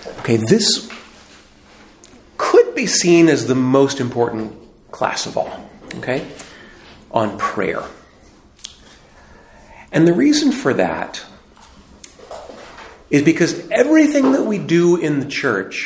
Okay, this could be seen as the most important class of all, okay, on prayer. And the reason for that is because everything that we do in the church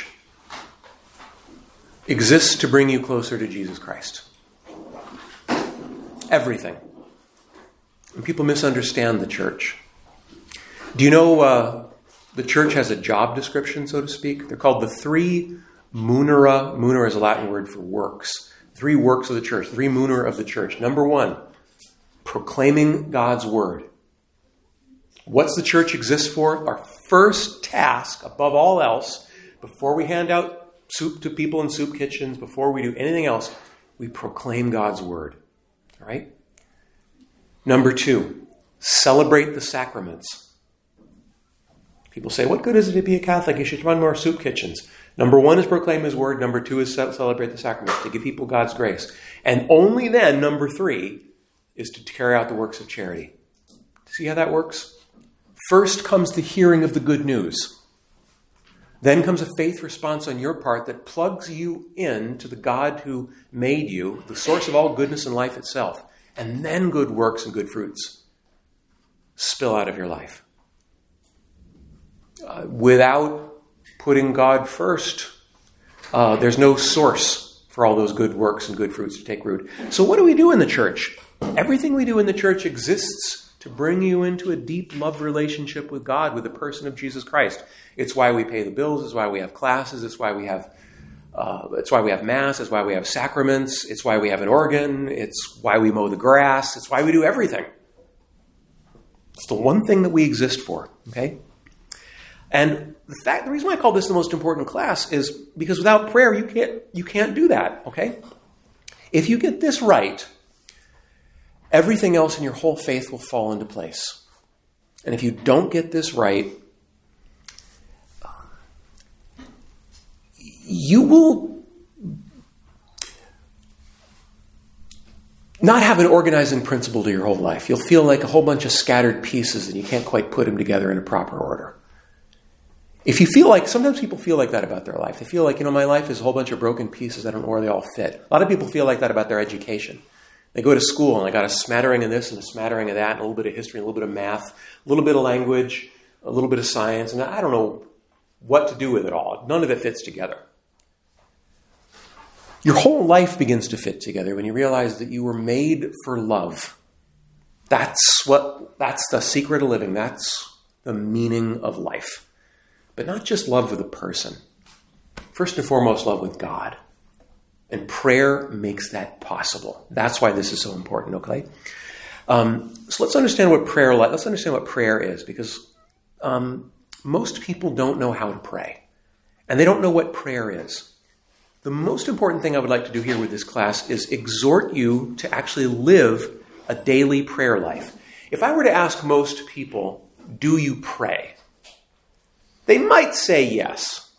exists to bring you closer to Jesus Christ. Everything. And people misunderstand the church. Do you know the church has a job description, so to speak? They're called the three munera. Munera is a Latin word for works. Three works of the church. Three munera of the church. Number one, proclaiming God's word. What's the church exist for? Our first task, above all else, before we hand out soup to people in soup kitchens, before we do anything else, we proclaim God's word. All right? Number two, celebrate the sacraments. People say, what good is it to be a Catholic? You should run more soup kitchens. Number one is proclaim his word. Number two is celebrate the sacraments, to give people God's grace. And only then, number three, is to carry out the works of charity. See how that works? First comes the hearing of the good news. Then comes a faith response on your part that plugs you in to the God who made you, the source of all goodness and life itself. And then good works and good fruits spill out of your life. Without putting God first, there's no source for all those good works and good fruits to take root. So what do we do in the church? Everything we do in the church exists to bring you into a deep love relationship with God, with the person of Jesus Christ. It's why we pay the bills. It's why we have classes. It's why we have Mass. It's why we have sacraments. It's why we have an organ. It's why we mow the grass. It's why we do everything. It's the one thing that we exist for, okay? And the reason why I call this the most important class is because without prayer, you can't do that, okay? If you get this right, everything else in your whole faith will fall into place. And if you don't get this right, you will not have an organizing principle to your whole life. You'll feel like a whole bunch of scattered pieces and you can't quite put them together in a proper order. If you feel like, sometimes people feel like that about their life. They feel like, my life is a whole bunch of broken pieces. I don't know where they all fit. A lot of people feel like that about their education. They go to school and they got a smattering of this and a smattering of that, and a little bit of history, and a little bit of math, a little bit of language, a little bit of science, and I don't know what to do with it all. None of it fits together. Your whole life begins to fit together when you realize that you were made for love. That's the secret of living. That's the meaning of life. But not just love with a person. First and foremost, love with God. And prayer makes that possible. That's why this is so important, okay? So let's understand what prayer is, because most people don't know how to pray. And they don't know what prayer is. The most important thing I would like to do here with this class is exhort you to actually live a daily prayer life. If I were to ask most people, do you pray? They might say yes.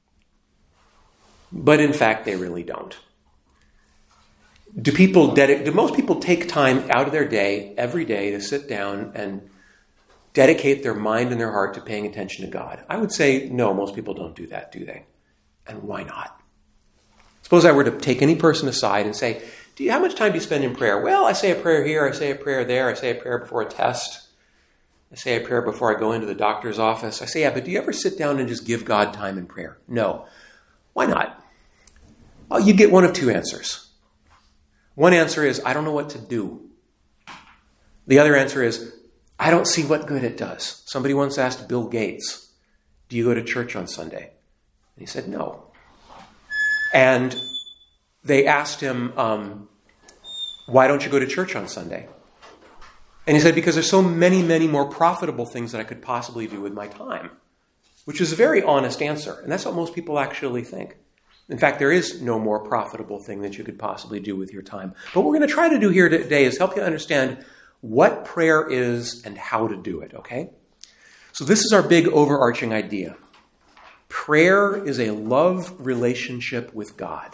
But in fact, they really don't. Do most people take time out of their day, every day, to sit down and dedicate their mind and their heart to paying attention to God? I would say no, most people don't do that, do they? And why not? Suppose I were to take any person aside and say, how much time do you spend in prayer? Well, I say a prayer here, I say a prayer there, I say a prayer before a test. I say a prayer before I go into the doctor's office. I say, yeah, but do you ever sit down and just give God time in prayer? No. Why not? Well, you get one of two answers. One answer is, I don't know what to do. The other answer is, I don't see what good it does. Somebody once asked Bill Gates, do you go to church on Sunday? And he said, no. And they asked him, why don't you go to church on Sunday? And he said, because there's so many, many more profitable things that I could possibly do with my time, which is a very honest answer. And that's what most people actually think. In fact, there is no more profitable thing that you could possibly do with your time. But what we're going to try to do here today is help you understand what prayer is and how to do it, okay? So this is our big overarching idea. Prayer is a love relationship with God.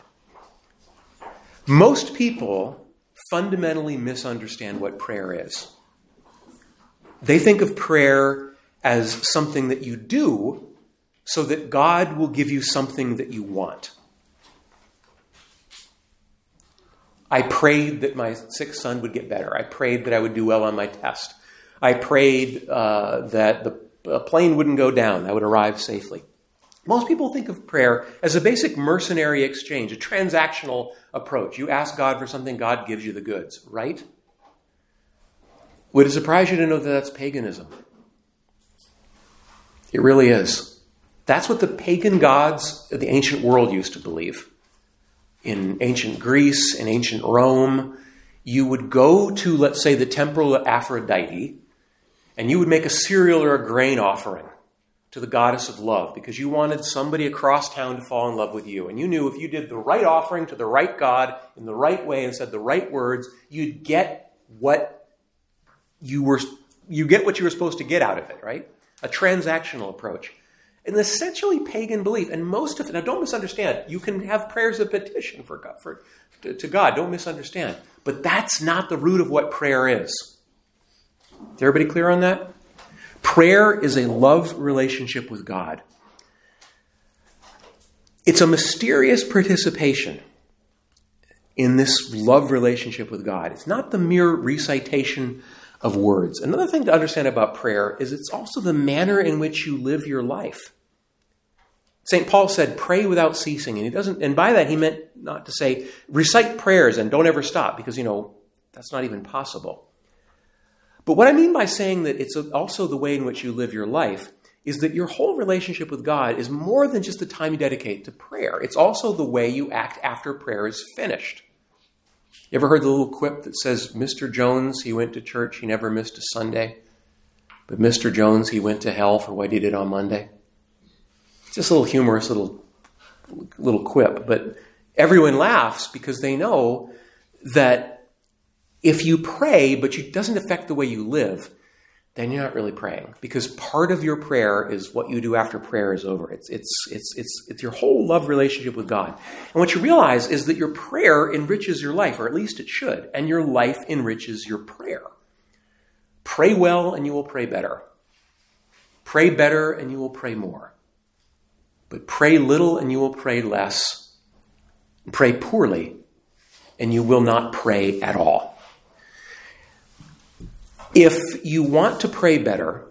Most people fundamentally misunderstand what prayer is. They think of prayer as something that you do so that God will give you something that you want. I prayed that my sick son would get better. I prayed that I would do well on my test. I prayed that the plane wouldn't go down. I would arrive safely. Most people think of prayer as a basic mercenary exchange, a transactional approach. You ask God for something, God gives you the goods, right? Would it surprise you to know that that's paganism? It really is. That's what the pagan gods of the ancient world used to believe. In ancient Greece, in ancient Rome, you would go to, let's say, the temple of Aphrodite, and you would make a cereal or a grain offering to the goddess of love because you wanted somebody across town to fall in love with you. And you knew if you did the right offering to the right God in the right way and said the right words, you'd get what you were supposed to get out of it, right? A transactional approach. An essentially pagan belief. And most of it, now don't misunderstand, you can have prayers of petition to God. Don't misunderstand. But that's not the root of what prayer is. Is everybody clear on that? Prayer is a love relationship with God. It's a mysterious participation in this love relationship with God. It's not the mere recitation of words. Another thing to understand about prayer is it's also the manner in which you live your life. St. Paul said, pray without ceasing. And by that he meant not to say, recite prayers and don't ever stop, because, that's not even possible. But what I mean by saying that it's also the way in which you live your life is that your whole relationship with God is more than just the time you dedicate to prayer. It's also the way you act after prayer is finished. You ever heard the little quip that says, Mr. Jones, he went to church, he never missed a Sunday. But Mr. Jones, he went to hell for what he did on Monday. It's just a little humorous little quip. But everyone laughs because they know that if you pray, but it doesn't affect the way you live, then you're not really praying. Because part of your prayer is what you do after prayer is over. It's your whole love relationship with God. And what you realize is that your prayer enriches your life, or at least it should. And your life enriches your prayer. Pray well and you will pray better. Pray better and you will pray more. But pray little and you will pray less. Pray poorly and you will not pray at all. If you want to pray better,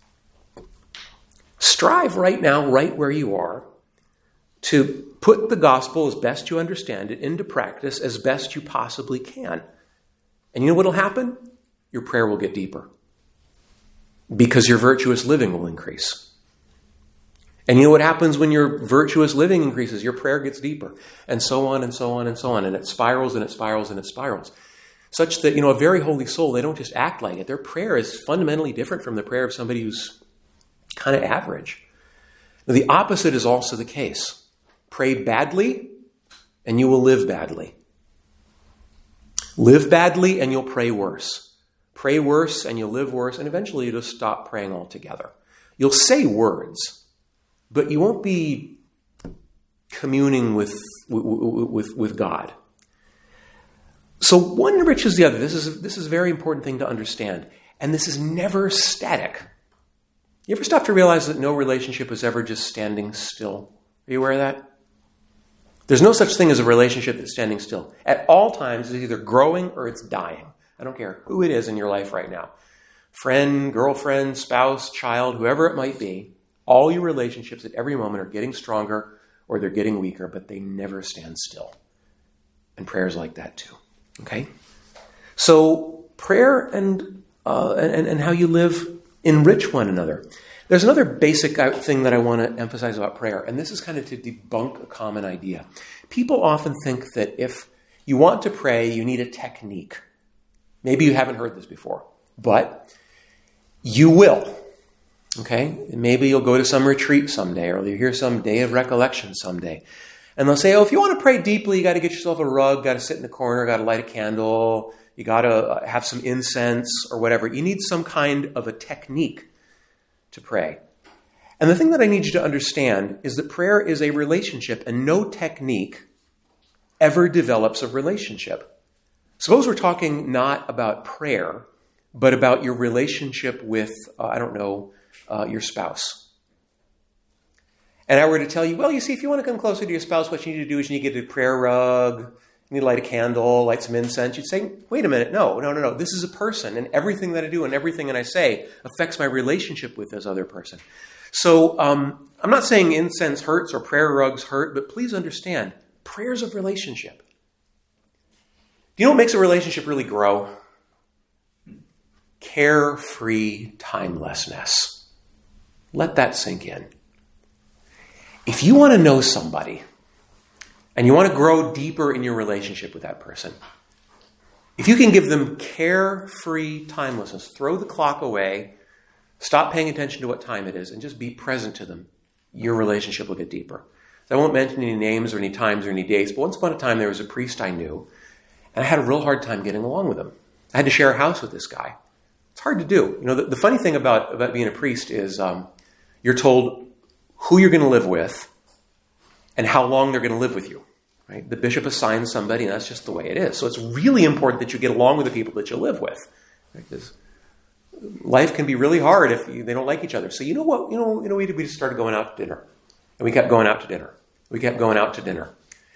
strive right now, right where you are, to put the gospel as best you understand it into practice as best you possibly can. And you know what will happen? Your prayer will get deeper. Because your virtuous living will increase. And you know what happens when your virtuous living increases? Your prayer gets deeper. And so on and so on and so on. And it spirals and it spirals and it spirals. Such that, a very holy soul, they don't just act like it. Their prayer is fundamentally different from the prayer of somebody who's kind of average. Now, the opposite is also the case. Pray badly, and you will live badly. Live badly, and you'll pray worse. Pray worse, and you'll live worse, and eventually you'll just stop praying altogether. You'll say words, but you won't be communing with God. So one enriches the other. This is a very important thing to understand. And this is never static. You ever stop to realize that no relationship is ever just standing still? Are you aware of that? There's no such thing as a relationship that's standing still. At all times, it's either growing or it's dying. I don't care who it is in your life right now. Friend, girlfriend, spouse, child, whoever it might be. All your relationships at every moment are getting stronger or they're getting weaker, but they never stand still. And prayer's like that too. Okay? So prayer and how you live enrich one another. There's another basic thing that I want to emphasize about prayer, and this is kind of to debunk a common idea. People often think that if you want to pray, you need a technique. Maybe you haven't heard this before, but you will. Okay? Maybe you'll go to some retreat someday, or you'll hear some day of recollection someday. And they'll say, if you want to pray deeply, you got to get yourself a rug, got to sit in the corner, got to light a candle, you got to have some incense or whatever. You need some kind of a technique to pray. And the thing that I need you to understand is that prayer is a relationship, and no technique ever develops a relationship. Suppose we're talking not about prayer, but about your relationship with, your spouse. and I were to tell you, well, you see, if you want to come closer to your spouse, what you need to do is you need to get a prayer rug, you need to light a candle, light some incense. You'd say, wait a minute, no. This is a person, and everything that I do and everything that I say affects my relationship with this other person. So I'm not saying incense hurts or prayer rugs hurt, but please understand, prayers of relationship. Do you know what makes a relationship really grow? Carefree timelessness. Let that sink in. If you want to know somebody and you want to grow deeper in your relationship with that person, if you can give them carefree timelessness, throw the clock away, stop paying attention to what time it is, and just be present to them, your relationship will get deeper. So I won't mention any names or any times or any dates, but once upon a time there was a priest I knew, and I had a real hard time getting along with him. I had to share a house with this guy. It's hard to do. The funny thing about being a priest is you're told who you're going to live with and how long they're going to live with you. Right? The bishop assigns somebody, and that's just the way it is. So it's really important that you get along with the people that you live with. Right? Because life can be really hard if they don't like each other. So you know what? We just started going out to dinner. And we kept going out to dinner. We kept going out to dinner.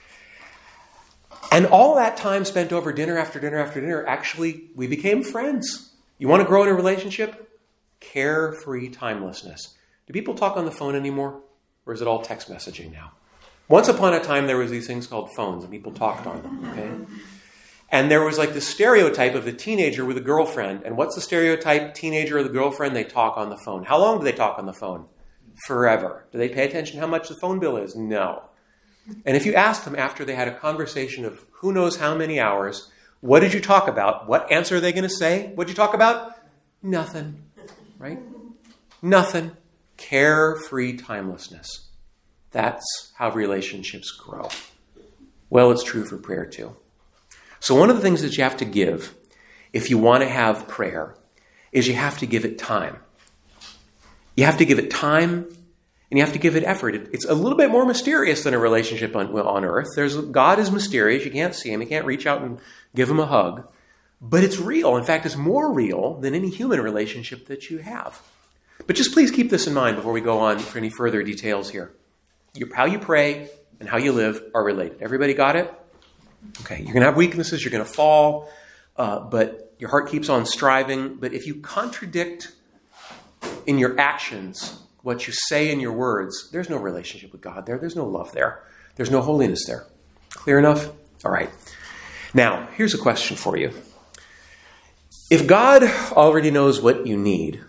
And all that time spent over dinner after dinner after dinner, actually, we became friends. You want to grow in a relationship? Carefree timelessness. Do people talk on the phone anymore? Or is it all text messaging now? Once upon a time, there was these things called phones, and people talked on them, okay? And there was like the stereotype of the teenager with a girlfriend. And what's the stereotype? Teenager or the girlfriend, they talk on the phone. How long do they talk on the phone? Forever. Do they pay attention how much the phone bill is? No. And if you ask them after they had a conversation of who knows how many hours, what did you talk about? What answer are they going to say? What did you talk about? Nothing. Right? Nothing. Carefree timelessness. That's how relationships grow. Well, it's true for prayer too. So one of the things that you have to give if you want to have prayer is you have to give it time. You have to give it time, and you have to give it effort. It's a little bit more mysterious than a relationship on earth. God is mysterious. You can't see him. You can't reach out and give him a hug. But it's real. In fact, it's more real than any human relationship that you have. But just please keep this in mind before we go on for any further details here. How you pray and how you live are related. Everybody got it? Okay, you're going to have weaknesses. You're going to fall. But your heart keeps on striving. But if you contradict in your actions what you say in your words, there's no relationship with God there. There's no love there. There's no holiness there. Clear enough? All right. Now, here's a question for you. If God already knows what you need,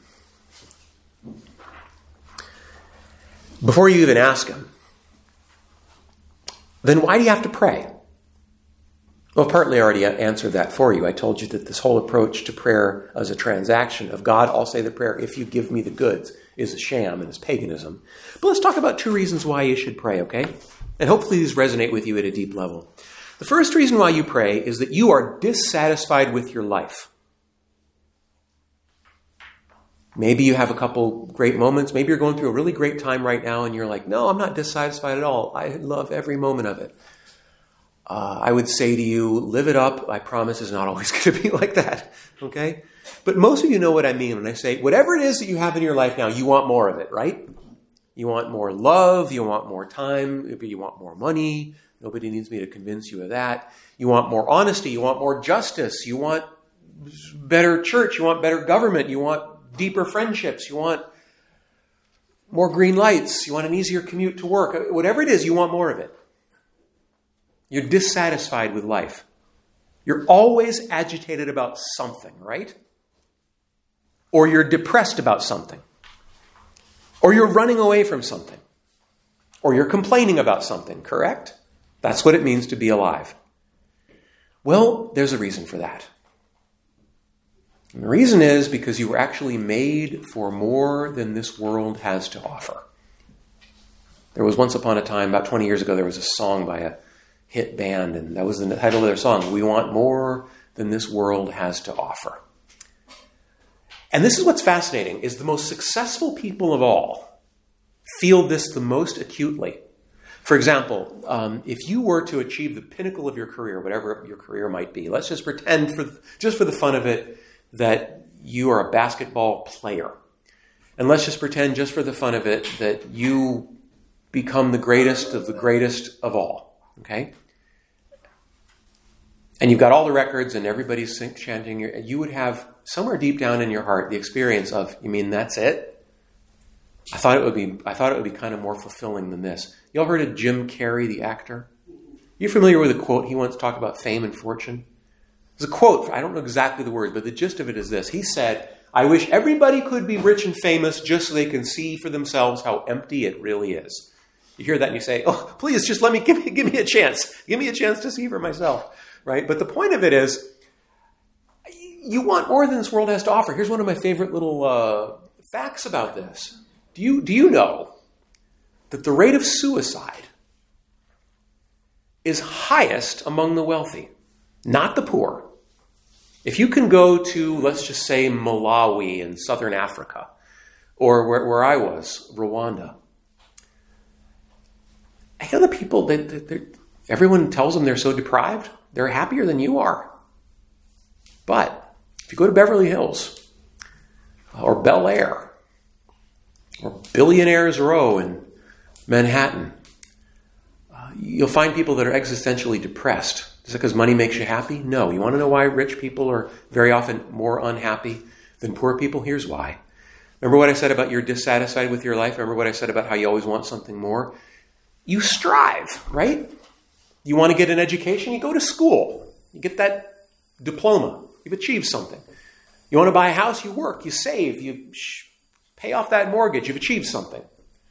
before you even ask him, then why do you have to pray? Well, partly I already answered that for you. I told you that this whole approach to prayer as a transaction of God, I'll say the prayer, if you give me the goods, is a sham and is paganism. But let's talk about 2 reasons why you should pray, okay? And hopefully these resonate with you at a deep level. The first reason why you pray is that you are dissatisfied with your life. Maybe you have a couple great moments. Maybe you're going through a really great time right now and you're like, no, I'm not dissatisfied at all. I love every moment of it. I would say to you, live it up. I promise it's not always going to be like that, okay? But most of you know what I mean when I say, whatever it is that you have in your life now, you want more of it, right? You want more love. You want more time. Maybe you want more money. Nobody needs me to convince you of that. You want more honesty. You want more justice. You want better church. You want better government. You want deeper friendships. You want more green lights. You want an easier commute to work. Whatever it is, you want more of it. You're dissatisfied with life. You're always agitated about something, right? Or you're depressed about something. Or you're running away from something. Or you're complaining about something, correct? That's what it means to be alive. Well, there's a reason for that. And the reason is because you were actually made for more than this world has to offer. There was once upon a time, about 20 years ago, there was a song by a hit band, and that was the title of their song, We Want More Than This World Has to Offer. And this is what's fascinating, is the most successful people of all feel this the most acutely. For example, if you were to achieve the pinnacle of your career, whatever your career might be, let's just pretend, just for the fun of it, that you are a basketball player. And let's just pretend, just for the fun of it, that you become the greatest of all. Okay? And you've got all the records and everybody's chanting. You would have somewhere deep down in your heart the experience of, you mean that's it? I thought it would be kind of more fulfilling than this. You all heard of Jim Carrey, the actor? You familiar with a quote he once talked about fame and fortune? There's a quote, I don't know exactly the word, but the gist of it is this. He said, I wish everybody could be rich and famous just so they can see for themselves how empty it really is. You hear that and you say, oh, please, just give me a chance. Give me a chance to see for myself. Right? But the point of it is, you want more than this world has to offer. Here's one of my favorite little facts about this. Do you know that the rate of suicide is highest among the wealthy, not the poor? If you can go to, let's just say, Malawi in southern Africa, or where I was, Rwanda, I hear the people, everyone tells them they're so deprived, they're happier than you are. But if you go to Beverly Hills, or Bel Air, or Billionaires Row in Manhattan, you'll find people that are existentially depressed. Is it because money makes you happy? No. You want to know why rich people are very often more unhappy than poor people? Here's why. Remember what I said about you're dissatisfied with your life? Remember what I said about how you always want something more? You strive, right? You want to get an education? You go to school. You get that diploma. You've achieved something. You want to buy a house? You work. You save. You pay off that mortgage. You've achieved something.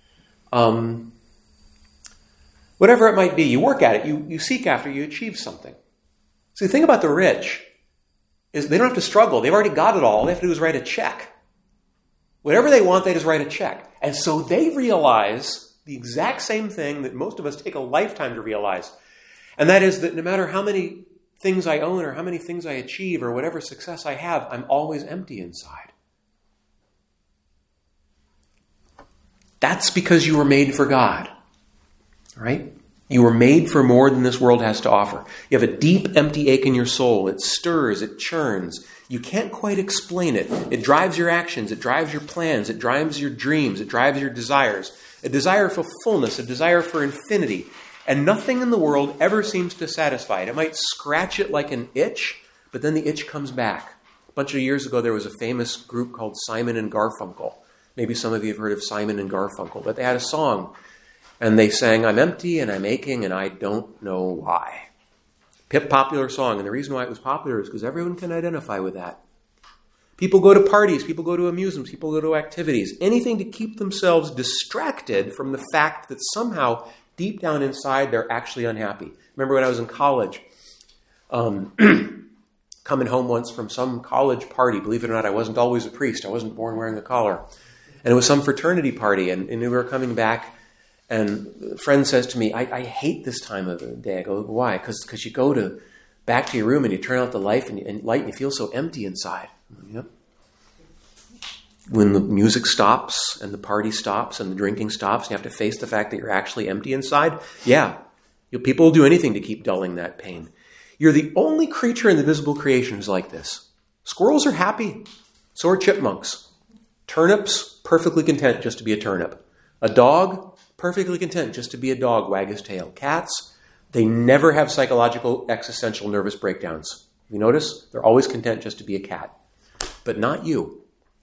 Whatever it might be, you work at it. You seek after. You achieve something. See, the thing about the rich is they don't have to struggle. They've already got it all. All they have to do is write a check. Whatever they want, they just write a check. And so they realize the exact same thing that most of us take a lifetime to realize. And that is that no matter how many things I own or how many things I achieve or whatever success I have, I'm always empty inside. That's because you were made for God. Right? You were made for more than this world has to offer. You have a deep, empty ache in your soul. It stirs, it churns. You can't quite explain it. It drives your actions, it drives your plans, it drives your dreams, it drives your desires. A desire for fullness, a desire for infinity. And nothing in the world ever seems to satisfy it. It might scratch it like an itch, but then the itch comes back. A bunch of years ago, there was a famous group called Simon and Garfunkel. Maybe some of you have heard of Simon and Garfunkel, but they had a song. And they sang, I'm empty and I'm aching and I don't know why. Popular song. And the reason why it was popular is because everyone can identify with that. People go to parties, people go to amusements, people go to activities. Anything to keep themselves distracted from the fact that somehow, deep down inside, they're actually unhappy. Remember when I was in college, coming home once from some college party. Believe it or not, I wasn't always a priest. I wasn't born wearing a collar. And it was some fraternity party. And we were coming back. And a friend says to me, I hate this time of the day. I go, why? Because you go back to your room and you turn out the light and you feel so empty inside. Yep. When the music stops and the party stops and the drinking stops, and you have to face the fact that you're actually empty inside. Yeah, people will do anything to keep dulling that pain. You're the only creature in the visible creation who's like this. Squirrels are happy. So are chipmunks. Turnips, perfectly content just to be a turnip. A dog, perfectly content just to be a dog, wag his tail. Cats, they never have psychological, existential, nervous breakdowns. You notice? They're always content just to be a cat. But not you.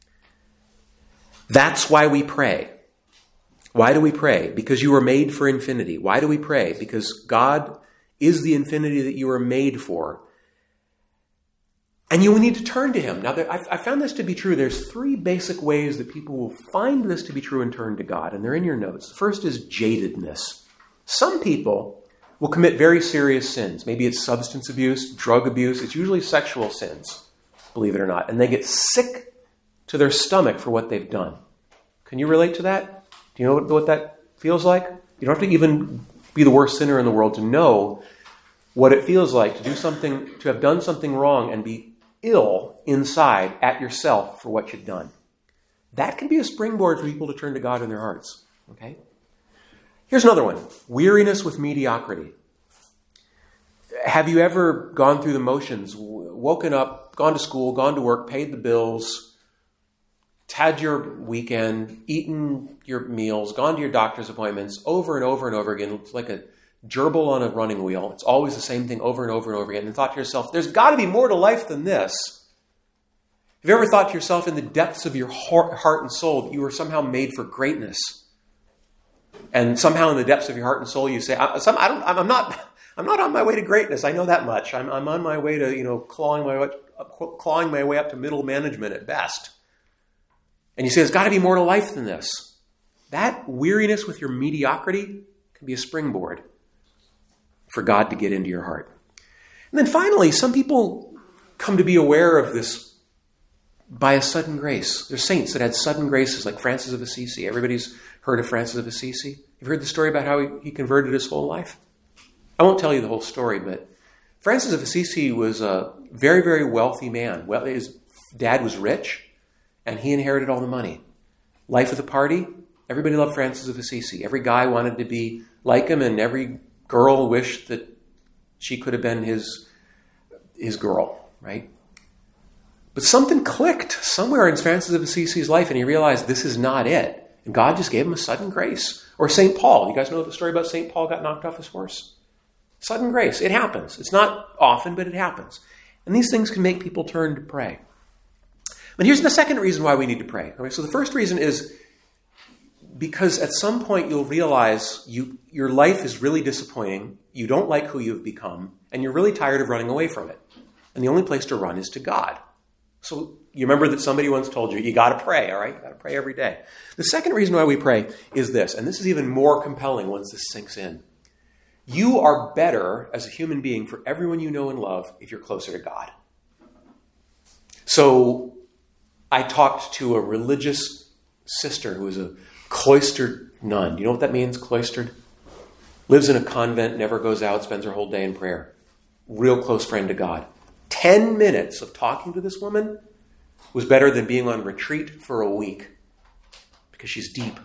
That's why we pray. Why do we pray? Because you were made for infinity. Why do we pray? Because God is the infinity that you were made for. And you need to turn to Him. Now, I found this to be true. There's 3 basic ways that people will find this to be true and turn to God. And they're in your notes. The first is jadedness. Some people will commit very serious sins. Maybe it's substance abuse, drug abuse. It's usually sexual sins, believe it or not. And they get sick to their stomach for what they've done. Can you relate to that? Do you know what that feels like? You don't have to even be the worst sinner in the world to know what it feels like to do something, to have done something wrong and be ill inside at yourself for what you've done. That can be a springboard for people to turn to God in their hearts. Okay? Here's another one. Weariness with mediocrity. Have you ever gone through the motions, woken up, gone to school, gone to work, paid the bills, had your weekend, eaten your meals, gone to your doctor's appointments over and over and over again. It's like a gerbil on a running wheel. It's always the same thing over and over and over again. And thought to yourself, there's got to be more to life than this. Have you ever thought to yourself in the depths of your heart and soul that you were somehow made for greatness? And somehow in the depths of your heart and soul you say, I'm not on my way to greatness. I know that much. I'm on my way to, clawing my way up to middle management at best. And you say, there's got to be more to life than this. That weariness with your mediocrity can be a springboard for God to get into your heart. And then finally, some people come to be aware of this by a sudden grace. There's saints that had sudden graces like Francis of Assisi. Everybody's heard of Francis of Assisi. You've heard the story about how he converted his whole life? I won't tell you the whole story, but Francis of Assisi was a very, very wealthy man. Well, his dad was rich, and he inherited all the money. Life of the party, everybody loved Francis of Assisi. Every guy wanted to be like him, and every girl wished that she could have been his girl, right? But something clicked somewhere in Francis of Assisi's life, and he realized this is not it. And God just gave him a sudden grace. Or St. Paul. You guys know the story about St. Paul got knocked off his horse? Sudden grace. It happens. It's not often, but it happens. And these things can make people turn to pray. But here's the second reason why we need to pray. Okay, so the first reason is because at some point you'll realize your life is really disappointing, you don't like who you've become, and you're really tired of running away from it. And the only place to run is to God. So you remember that somebody once told you, you got to pray, all right? You got to pray every day. The second reason why we pray is this, and this is even more compelling once this sinks in. You are better as a human being for everyone you know and love if you're closer to God. So I talked to a religious sister who was a cloistered nun. Do you know what that means, cloistered? Lives in a convent, never goes out, spends her whole day in prayer. Real close friend to God. 10 minutes of talking to this woman was better than being on retreat for a week because she's deep.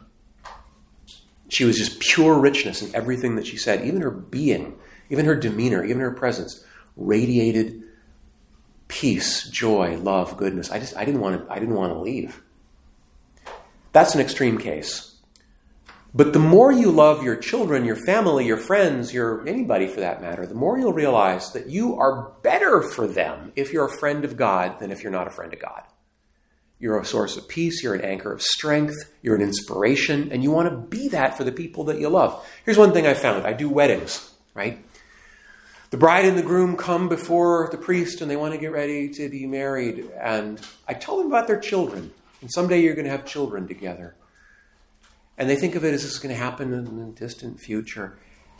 She was just pure richness in everything that she said. Even her being, even her demeanor, even her presence radiated peace, joy, love, goodness. I didn't want to leave. That's an extreme case. But the more you love your children, your family, your friends, anybody for that matter, the more you'll realize that you are better for them if you're a friend of God than if you're not a friend of God. You're a source of peace, you're an anchor of strength, you're an inspiration, and you want to be that for the people that you love. Here's one thing I found. I do weddings, right? The bride and the groom come before the priest and they want to get ready to be married. And I tell them about their children. And someday you're going to have children together. And they think of it as this is going to happen in the distant future.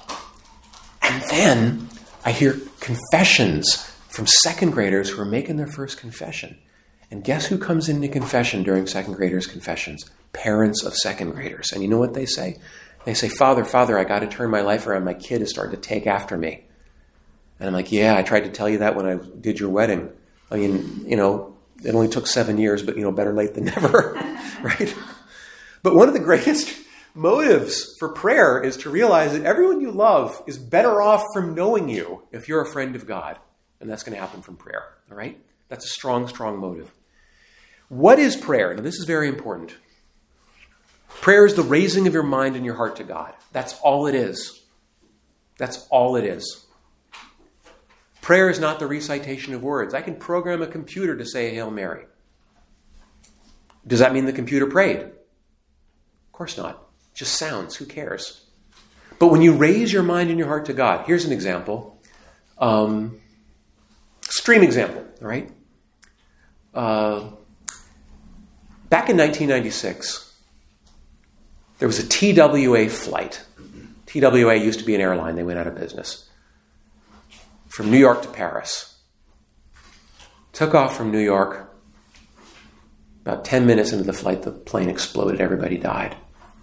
And then I hear confessions from second graders who are making their first confession. And guess who comes into confession during second graders' confessions? Parents of second graders. And you know what they say? They say, Father, I got to turn my life around. My kid is starting to take after me. And I'm like, yeah, I tried to tell you that when I did your wedding. I mean, it only took 7 years, but, better late than never, right? But one of the greatest motives for prayer is to realize that everyone you love is better off from knowing you if you're a friend of God. And that's going to happen from prayer, all right? That's a strong, strong motive. What is prayer? Now, this is very important. Prayer is the raising of your mind and your heart to God. That's all it is. That's all it is. Prayer is not the recitation of words. I can program a computer to say Hail Mary. Does that mean the computer prayed? Of course not. It just sounds. Who cares? But when you raise your mind and your heart to God, here's an example. Extreme example, all right? Back in 1996, there was a TWA flight. TWA used to be an airline. They went out of business. From New York to Paris. Took off from New York. About 10 minutes into the flight, the plane exploded. Everybody died.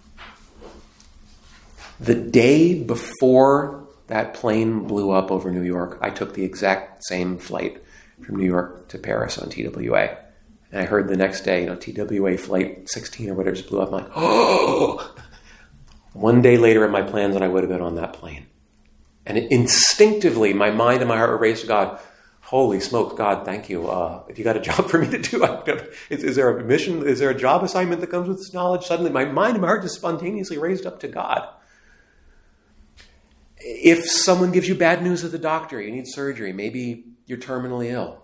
The day before that plane blew up over New York, I took the exact same flight from New York to Paris on TWA. And I heard the next day, TWA flight 16 or whatever just blew up. I'm like, oh! One day later in my plans, and I would have been on that plane. And instinctively, my mind and my heart were raised to God. Holy smokes, God, thank you. If you got a job for me to do, is there a mission? Is there a job assignment that comes with this knowledge? Suddenly my mind and my heart is spontaneously raised up to God. If someone gives you bad news at the doctor, you need surgery, maybe you're terminally ill.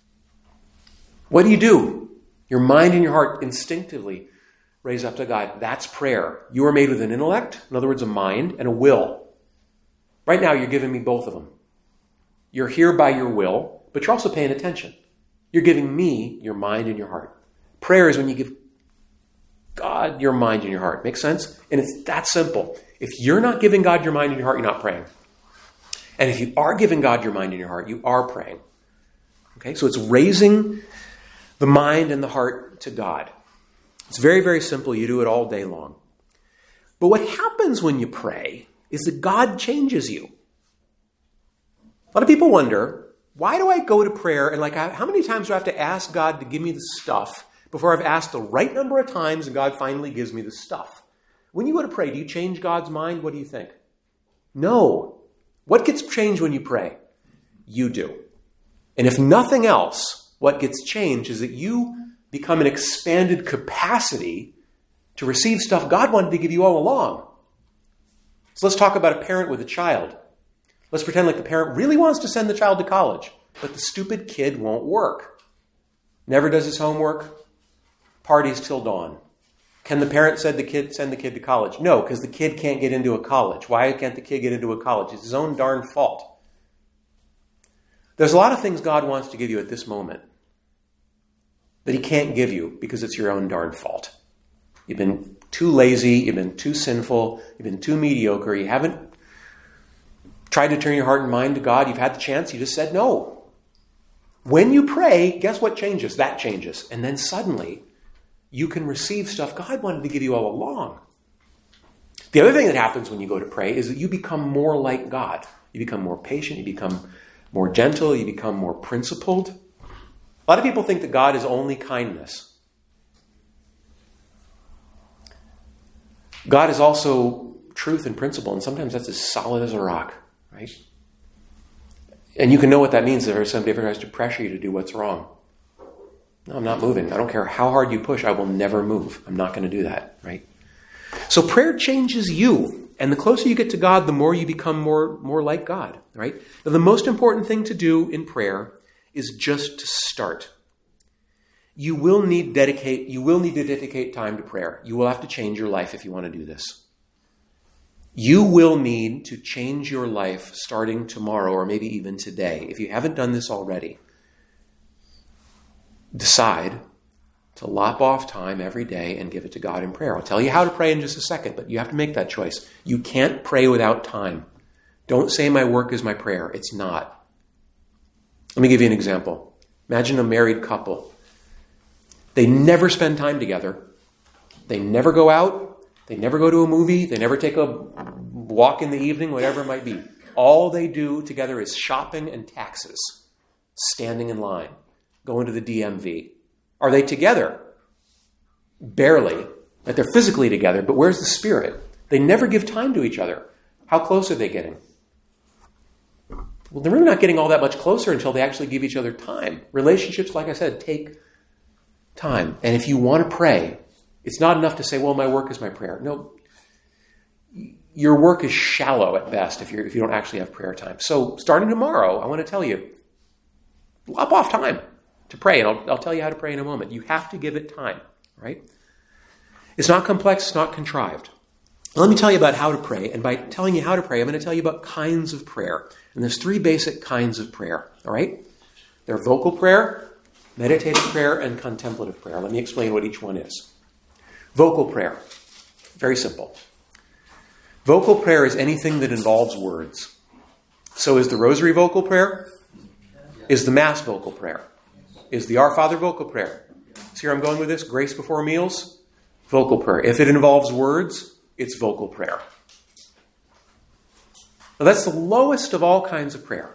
What do? Your mind and your heart instinctively raise up to God. That's prayer. You are made with an intellect, in other words, a mind, and a will. Right now, you're giving me both of them. You're here by your will, but you're also paying attention. You're giving me your mind and your heart. Prayer is when you give God your mind and your heart. Make sense? And it's that simple. If you're not giving God your mind and your heart, you're not praying. And if you are giving God your mind and your heart, you are praying. Okay, so it's raising the mind and the heart to God. It's very, very simple. You do it all day long. But what happens when you pray is that God changes you. A lot of people wonder, why do I go to prayer and how many times do I have to ask God to give me the stuff before I've asked the right number of times and God finally gives me the stuff? When you go to pray, do you change God's mind? What do you think? No. What gets changed when you pray? You do. And if nothing else, what gets changed is that you become an expanded capacity to receive stuff God wanted to give you all along. So let's talk about a parent with a child. Let's pretend like the parent really wants to send the child to college, but the stupid kid won't work. Never does his homework, parties till dawn. Can the parent send the kid to college? No, because the kid can't get into a college. Why can't the kid get into a college? It's his own darn fault. There's a lot of things God wants to give you at this moment that he can't give you because it's your own darn fault. You've been too lazy, you've been too sinful, you've been too mediocre, you haven't tried to turn your heart and mind to God, you've had the chance, you just said no. When you pray, guess what changes? That changes. And then suddenly, you can receive stuff God wanted to give you all along. The other thing that happens when you go to pray is that you become more like God. You become more patient, you become more gentle, you become more principled. A lot of people think that God is only kindness. God is also truth and principle, and sometimes that's as solid as a rock, right? And you can know what that means if somebody ever tries to pressure you to do what's wrong. No, I'm not moving. I don't care how hard you push, I will never move. I'm not going to do that, right? So prayer changes you. And the closer you get to God, the more you become more like God, right? Now, the most important thing to do in prayer is just to start. You will need to dedicate time to prayer. You will have to change your life if you want to do this. You will need to change your life starting tomorrow or maybe even today. If you haven't done this already, decide to lop off time every day and give it to God in prayer. I'll tell you how to pray in just a second, but you have to make that choice. You can't pray without time. Don't say my work is my prayer. It's not. Let me give you an example. Imagine a married couple. They never spend time together. They never go out. They never go to a movie. They never take a walk in the evening, whatever it might be. All they do together is shopping and taxes, standing in line, going to the DMV. Are they together? Barely. Like they're physically together, but where's the spirit? They never give time to each other. How close are they getting? Well, they're really not getting all that much closer until they actually give each other time. Relationships, like I said, take time. And if you want to pray, it's not enough to say, well, my work is my prayer. No, your work is shallow at best if you don't actually have prayer time. So starting tomorrow, I want to tell you, lop off time to pray. And I'll tell you how to pray in a moment. You have to give it time, right? It's not complex. It's not contrived. Let me tell you about how to pray. And by telling you how to pray, I'm going to tell you about kinds of prayer. And there's 3 basic kinds of prayer, all right? They're vocal prayer, meditative prayer, and contemplative prayer. Let me explain what each one is. Vocal prayer. Very simple. Vocal prayer is anything that involves words. So is the Rosary vocal prayer? Is the Mass vocal prayer? Is the Our Father vocal prayer? See where I'm going with this? Grace before meals? Vocal prayer. If it involves words, it's vocal prayer. Now that's the lowest of all kinds of prayer.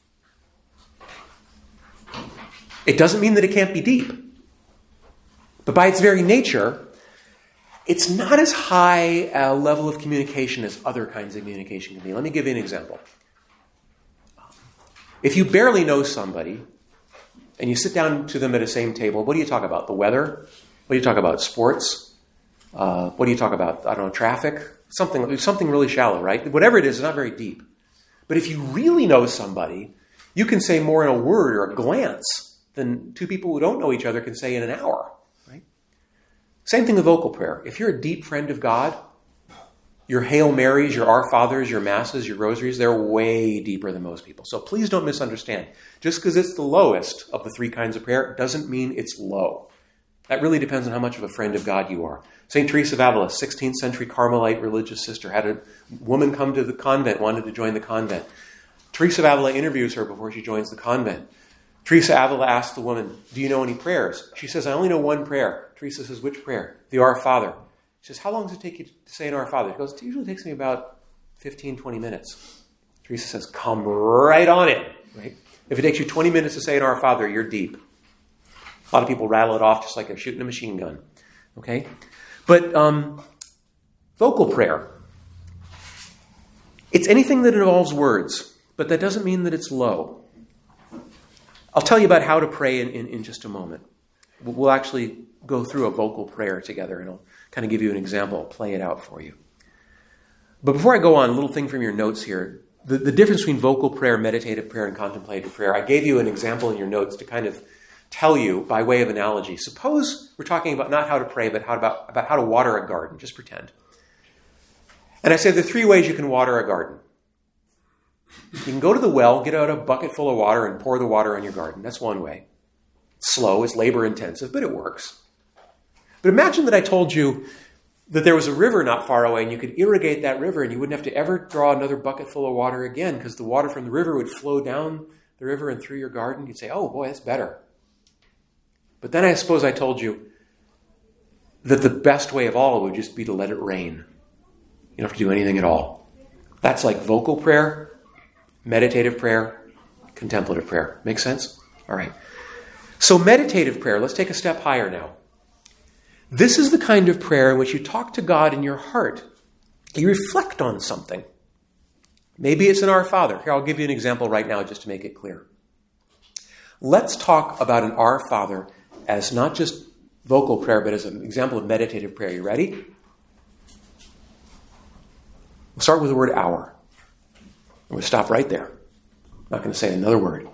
It doesn't mean that it can't be deep. But by its very nature, it's not as high a level of communication as other kinds of communication can be. Let me give you an example. If you barely know somebody and you sit down to them at the same table, what do you talk about? The weather? What do you talk about? Sports? What do you talk about? I don't know, traffic? Something really shallow, right? Whatever it is, it's not very deep. But if you really know somebody, you can say more in a word or a glance than two people who don't know each other can say in an hour, right? Same thing with vocal prayer. If you're a deep friend of God, your Hail Marys, your Our Fathers, your Masses, your Rosaries, they're way deeper than most people. So please don't misunderstand. Just because it's the lowest of the three kinds of prayer doesn't mean it's low. That really depends on how much of a friend of God you are. St. Teresa of Avila, 16th century Carmelite religious sister, had a woman come to the convent, wanted to join the convent. Teresa of Avila interviews her before she joins the convent. Teresa of Avila asks the woman, do you know any prayers? She says, I only know one prayer. Teresa says, which prayer? The Our Father. She says, how long does it take you to say an Our Father? She goes, it usually takes me about 15, 20 minutes. Teresa says, come right on in. Right? If it takes you 20 minutes to say an Our Father, you're deep. A lot of people rattle it off just like they're shooting a machine gun. Okay? But vocal prayer, it's anything that involves words, but that doesn't mean that it's low. I'll tell you about how to pray in just a moment. We'll actually go through a vocal prayer together, and I'll kind of give you an example. I'll play it out for you. But before I go on, a little thing from your notes here. The difference between vocal prayer, meditative prayer, and contemplative prayer. I gave you an example in your notes to kind of tell you by way of analogy. Suppose we're talking about not how to pray, but about how to water a garden. Just pretend. And I said there are three ways you can water a garden. You can go to the well, get out a bucket full of water, and pour the water on your garden. That's one way. It's slow, it's labor intensive, but it works. But imagine that I told you that there was a river not far away and you could irrigate that river and you wouldn't have to ever draw another bucket full of water again because the water from the river would flow down the river and through your garden. You'd say, oh boy, that's better. But then I suppose I told you that the best way of all would just be to let it rain. You don't have to do anything at all. That's like vocal prayer, meditative prayer, contemplative prayer. Make sense? All right. So meditative prayer, let's take a step higher now. This is the kind of prayer in which you talk to God in your heart. You reflect on something. Maybe it's an Our Father. Here, I'll give you an example right now just to make it clear. Let's talk about an Our Father as not just vocal prayer, but as an example of meditative prayer. You ready? We'll start with the word our. I'm going to stop right there. I'm not going to say another word.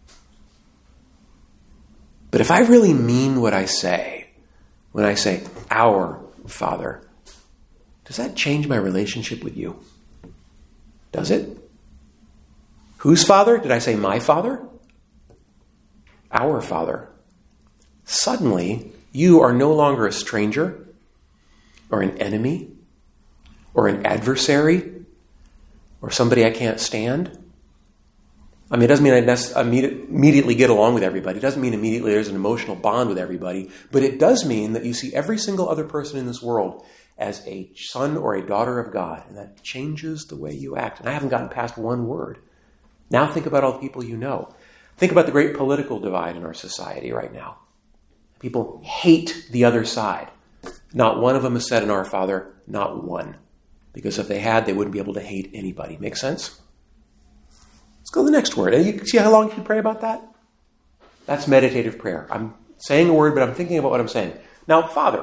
But if I really mean what I say, when I say our Father, does that change my relationship with you? Does it? Whose Father? Did I say my Father? Our Father. Suddenly, you are no longer a stranger or an enemy or an adversary or somebody I can't stand. I mean, it doesn't mean I immediately get along with everybody. It doesn't mean immediately there's an emotional bond with everybody. But it does mean that you see every single other person in this world as a son or a daughter of God. And that changes the way you act. And I haven't gotten past one word. Now think about all the people you know. Think about the great political divide in our society right now. People hate the other side. Not one of them has said an Our Father, not one. Because if they had, they wouldn't be able to hate anybody. Make sense? Let's go to the next word. And you see how long you can pray about that? That's meditative prayer. I'm saying a word, but I'm thinking about what I'm saying. Now, Father.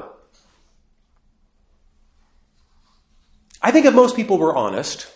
I think if most people were honest,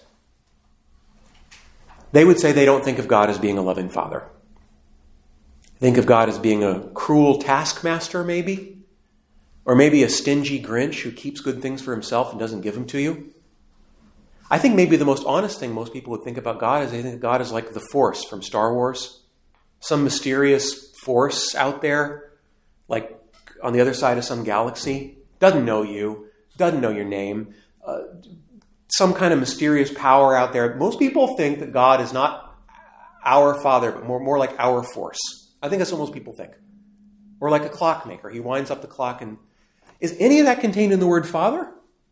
they would say they don't think of God as being a loving Father. Think of God as being a cruel taskmaster, maybe. Or maybe a stingy Grinch who keeps good things for himself and doesn't give them to you. I think maybe the most honest thing most people would think about God is they think God is like the Force from Star Wars. Some mysterious force out there, like on the other side of some galaxy. Doesn't know you, doesn't know your name. Some kind of mysterious power out there. Most people think that God is not our Father, but more like our force. I think that's what most people think. Or like a clockmaker. He winds up the clock and... Is any of that contained in the word Father?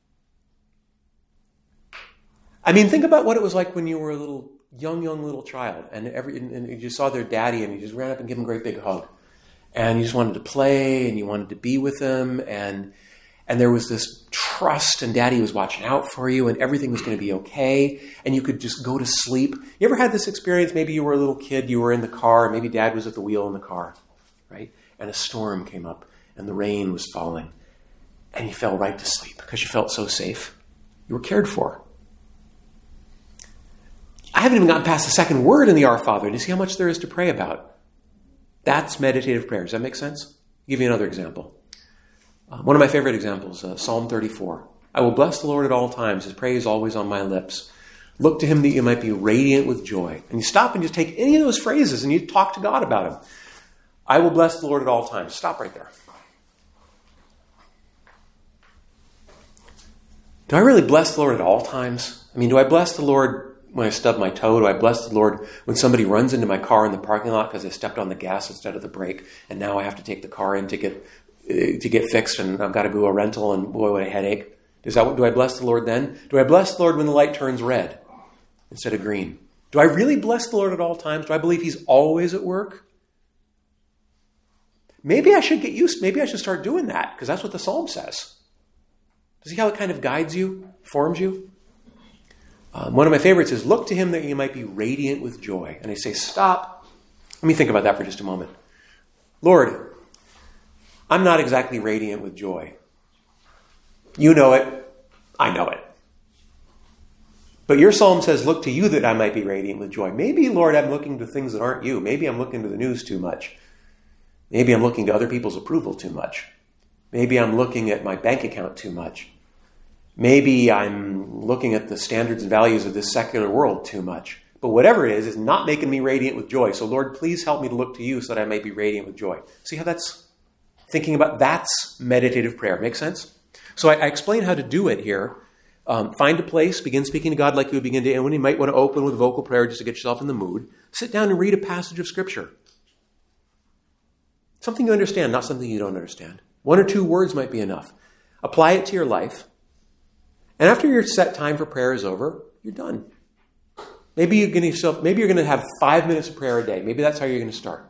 I mean, think about what it was like when you were a little young little child and you saw their daddy and you just ran up and gave him a great big hug. And you just wanted to play and you wanted to be with him. And and there was this trust, and Daddy was watching out for you, and everything was going to be okay, and you could just go to sleep. You ever had this experience? Maybe you were a little kid, you were in the car, maybe Dad was at the wheel in the car, right? And a storm came up, and the rain was falling, and you fell right to sleep because you felt so safe. You were cared for. I haven't even gotten past the second word in the Our Father. Do you see how much there is to pray about? That's meditative prayer. Does that make sense? I'll give you another example. One of my favorite examples, Psalm 34. I will bless the Lord at all times. His praise always on my lips. Look to him that you might be radiant with joy. And you stop and just take any of those phrases and you talk to God about them. I will bless the Lord at all times. Stop right there. Do I really bless the Lord at all times? I mean, do I bless the Lord when I stub my toe? Do I bless the Lord when somebody runs into my car in the parking lot because I stepped on the gas instead of the brake, and now I have to take the car in to get fixed, and I've got to do a rental, and boy, what a headache. Do I bless the Lord then? Do I bless the Lord when the light turns red instead of green? Do I really bless the Lord at all times? Do I believe he's always at work? Maybe I should start doing that, because that's what the Psalm says. See how it kind of guides you, forms you? One of my favorites is, look to him that you might be radiant with joy. And I say, stop. Let me think about that for just a moment. Lord, I'm not exactly radiant with joy. You know it. I know it. But your psalm says, look to you that I might be radiant with joy. Maybe, Lord, I'm looking to things that aren't you. Maybe I'm looking to the news too much. Maybe I'm looking to other people's approval too much. Maybe I'm looking at my bank account too much. Maybe I'm looking at the standards and values of this secular world too much. But whatever it is, it's not making me radiant with joy. So Lord, please help me to look to you so that I may be radiant with joy. See how that's thinking about, that's meditative prayer. Make sense? So I explain how to do it here. Find a place, begin speaking to God like you would begin to, and when you might want to open with vocal prayer just to get yourself in the mood, sit down and read a passage of Scripture. Something you understand, not something you don't understand. 1 or 2 words might be enough. Apply it to your life. And after your set time for prayer is over, you're done. Maybe you're going to have 5 minutes of prayer a day. Maybe that's how you're going to start.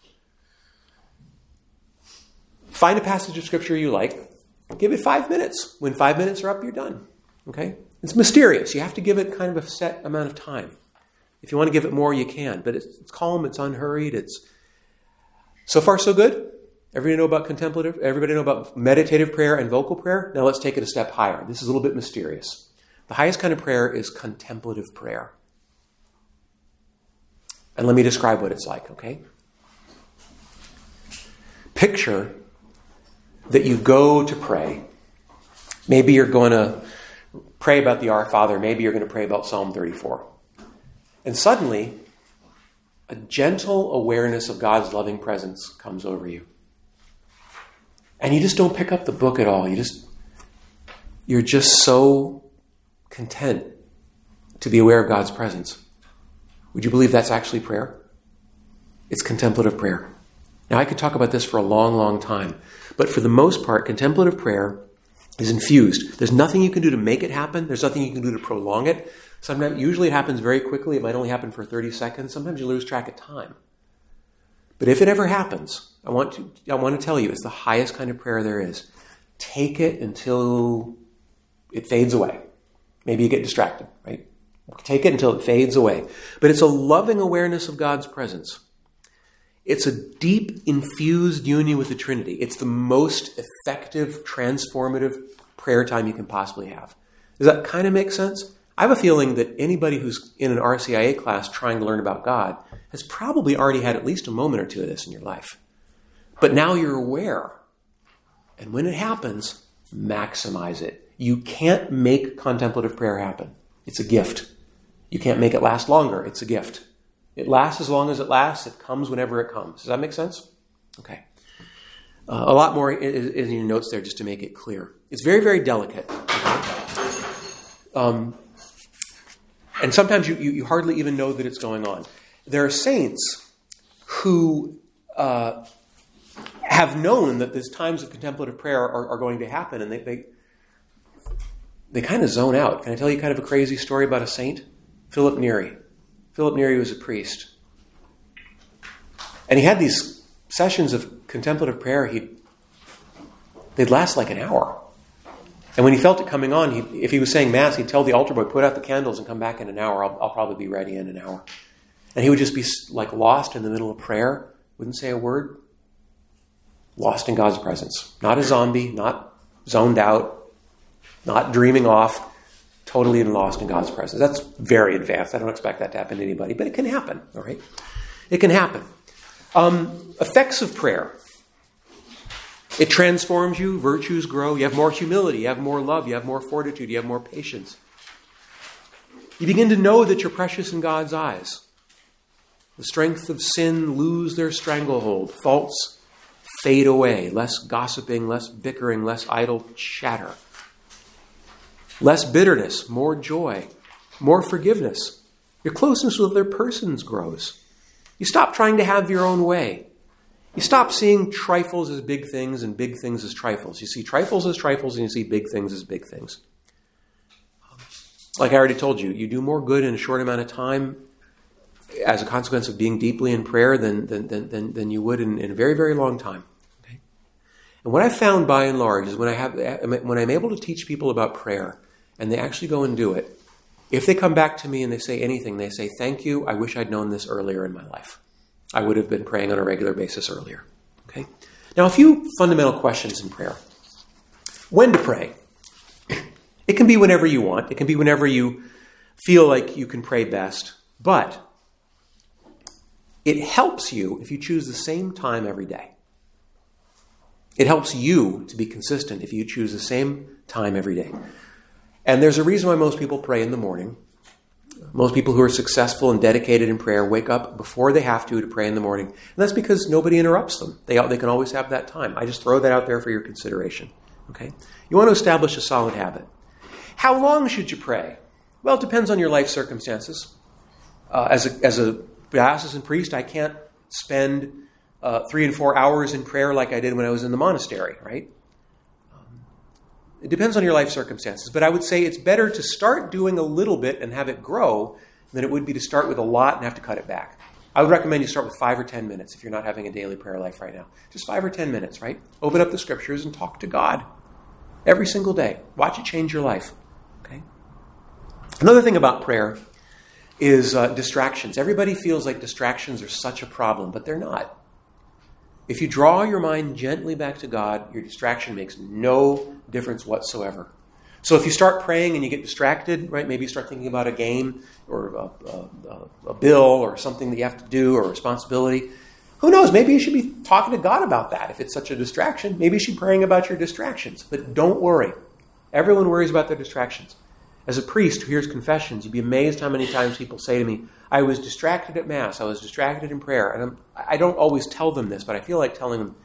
Find a passage of Scripture you like. Give it 5 minutes. When 5 minutes are up, you're done. Okay? It's mysterious. You have to give it kind of a set amount of time. If you want to give it more, you can. But it's calm. It's unhurried. It's so far so good. Everybody know about meditative prayer and vocal prayer? Now let's take it a step higher. This is a little bit mysterious. The highest kind of prayer is contemplative prayer. And let me describe what it's like, okay? Picture that you go to pray. Maybe you're going to pray about the Our Father. Maybe you're going to pray about Psalm 34. And suddenly, a gentle awareness of God's loving presence comes over you. And you just don't pick up the book at all. You're just so content to be aware of God's presence. Would you believe that's actually prayer? It's contemplative prayer. Now, I could talk about this for a long, long time. But for the most part, contemplative prayer is infused. There's nothing you can do to make it happen. There's nothing you can do to prolong it. Usually it happens very quickly. It might only happen for 30 seconds. Sometimes you lose track of time. But if it ever happens, I want to tell you, it's the highest kind of prayer there is. Take it until it fades away. Maybe you get distracted, right? Take it until it fades away. But it's a loving awareness of God's presence. It's a deep, infused union with the Trinity. It's the most effective, transformative prayer time you can possibly have. Does that kind of make sense? I have a feeling that anybody who's in an RCIA class trying to learn about God has probably already had at least a moment or two of this in your life. But now you're aware. And when it happens, maximize it. You can't make contemplative prayer happen. It's a gift. You can't make it last longer. It's a gift. It lasts as long as it lasts. It comes whenever it comes. Does that make sense? Okay. A lot more is in your notes there just to make it clear. It's very, very delicate. Okay? And sometimes you hardly even know that it's going on. There are saints who have known that these times of contemplative prayer are going to happen, and they kind of zone out. Can I tell you kind of a crazy story about a saint? Philip Neri. Philip Neri was a priest. And he had these sessions of contemplative prayer. They'd last like an hour. And when he felt it coming on, if he was saying Mass, he'd tell the altar boy, put out the candles and come back in an hour. I'll probably be ready in an hour. And he would just be like lost in the middle of prayer, wouldn't say a word. Lost in God's presence. Not a zombie, not zoned out, not dreaming off, totally lost in God's presence. That's very advanced. I don't expect that to happen to anybody, but it can happen, all right? It can happen. Effects of prayer. It transforms you, virtues grow, you have more humility, you have more love, you have more fortitude, you have more patience. You begin to know that you're precious in God's eyes. The strength of sin lose their stranglehold. Faults fade away. Less gossiping, less bickering, less idle chatter. Less bitterness, more joy, more forgiveness. Your closeness with other persons grows. You stop trying to have your own way. You stop seeing trifles as big things and big things as trifles. You see trifles as trifles and you see big things as big things. Like I already told you, you do more good in a short amount of time as a consequence of being deeply in prayer than you would in a very, very long time. Okay? And what I've found by and large is when I'm able to teach people about prayer and they actually go and do it, if they come back to me and they say anything, they say, thank you, I wish I'd known this earlier in my life. I would have been praying on a regular basis earlier. Okay? Now, a few fundamental questions in prayer. When to pray? It can be whenever you want. It can be whenever you feel like you can pray best. But it helps you if you choose the same time every day. It helps you to be consistent if you choose the same time every day. And there's a reason why most people pray in the morning. Most people who are successful and dedicated in prayer wake up before they have to pray in the morning. And that's because nobody interrupts them. They can always have that time. I just throw that out there for your consideration. Okay? You want to establish a solid habit. How long should you pray? Well, it depends on your life circumstances. As a diocesan priest, I can't spend 3 and 4 hours in prayer like I did when I was in the monastery, right? It depends on your life circumstances, but I would say it's better to start doing a little bit and have it grow than it would be to start with a lot and have to cut it back. I would recommend you start with 5 or 10 minutes if you're not having a daily prayer life right now. Just 5 or 10 minutes, right? Open up the scriptures and talk to God every single day. Watch it change your life, okay? Another thing about prayer is distractions. Everybody feels like distractions are such a problem, but they're not. If you draw your mind gently back to God, your distraction makes no difference whatsoever. So if you start praying and you get distracted, right? Maybe you start thinking about a game or a bill or something that you have to do or a responsibility. Who knows? Maybe you should be talking to God about that if it's such a distraction. Maybe you should be praying about your distractions. But don't worry. Everyone worries about their distractions. As a priest who hears confessions, you'd be amazed how many times people say to me, I was distracted at Mass, I was distracted in prayer. And I don't always tell them this, but I feel like telling them,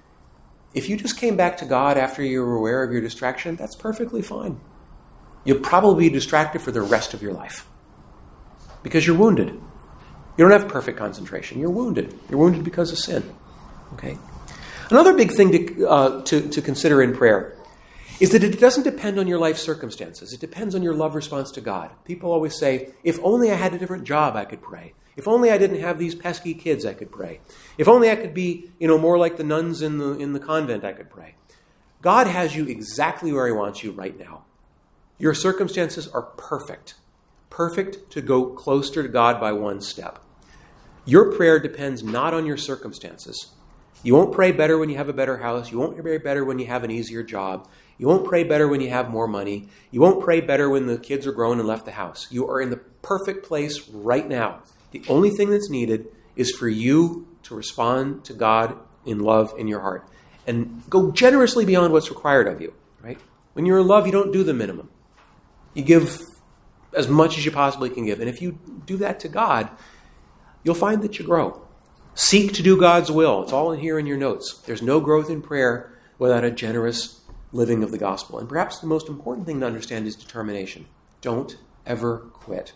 if you just came back to God after you were aware of your distraction, that's perfectly fine. You'll probably be distracted for the rest of your life because you're wounded. You don't have perfect concentration. You're wounded. You're wounded because of sin. Okay. Another big thing to consider in prayer is that it doesn't depend on your life circumstances. It depends on your love response to God. People always say, if only I had a different job, I could pray. If only I didn't have these pesky kids, I could pray. If only I could be, more like the nuns in the convent, I could pray. God has you exactly where he wants you right now. Your circumstances are perfect. Perfect to go closer to God by one step. Your prayer depends not on your circumstances. You won't pray better when you have a better house. You won't pray better when you have an easier job. You won't pray better when you have more money. You won't pray better when the kids are grown and left the house. You are in the perfect place right now. The only thing that's needed is for you to respond to God in love in your heart and go generously beyond what's required of you, right? When you're in love, you don't do the minimum. You give as much as you possibly can give. And if you do that to God, you'll find that you grow. Seek to do God's will. It's all in here in your notes. There's no growth in prayer without a generous living of the gospel. And perhaps the most important thing to understand is determination. Don't ever quit.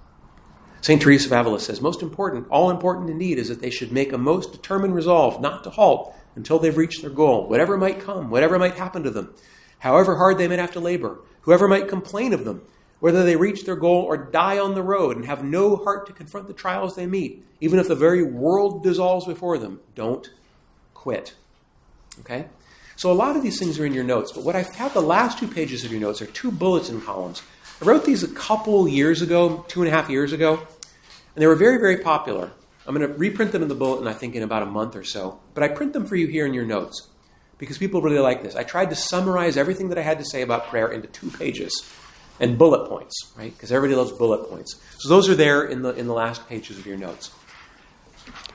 St. Teresa of Avila says, all important indeed is that they should make a most determined resolve not to halt until they've reached their goal, whatever might come, whatever might happen to them, however hard they might have to labor, whoever might complain of them, whether they reach their goal or die on the road and have no heart to confront the trials they meet, even if the very world dissolves before them. Don't quit. Okay? So a lot of these things are in your notes, but what I have the last 2 pages of your notes are 2 bulletin columns. I wrote these a couple years ago, 2.5 years ago, and they were very, very popular. I'm going to reprint them in the bulletin, I think, in about a month or so, but I print them for you here in your notes because people really like this. I tried to summarize everything that I had to say about prayer into 2 pages and bullet points, right? Because everybody loves bullet points. So those are there in the last pages of your notes.